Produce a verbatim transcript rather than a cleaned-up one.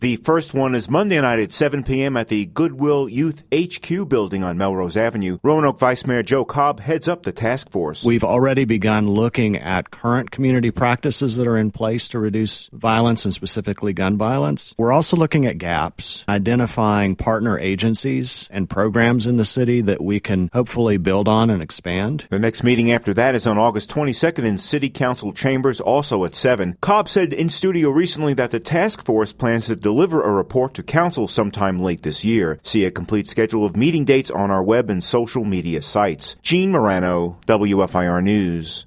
The first one is Monday night at seven p.m. at the Goodwill Youth H Q building on Melrose Avenue. Roanoke Vice Mayor Joe Cobb heads up the task force. We've already begun looking at current community practices that are in place to reduce violence and specifically gun violence. We're also looking at gaps, identifying partner agencies and programs in the city that we can hopefully build on and expand. The next meeting after that is on August twenty-second in City Council chambers, also at seven. Cobb said in studio recently that the task force plans to deliver a report to council sometime late this year. See a complete schedule of meeting dates on our web and social media sites. Gene Morano, W F I R News.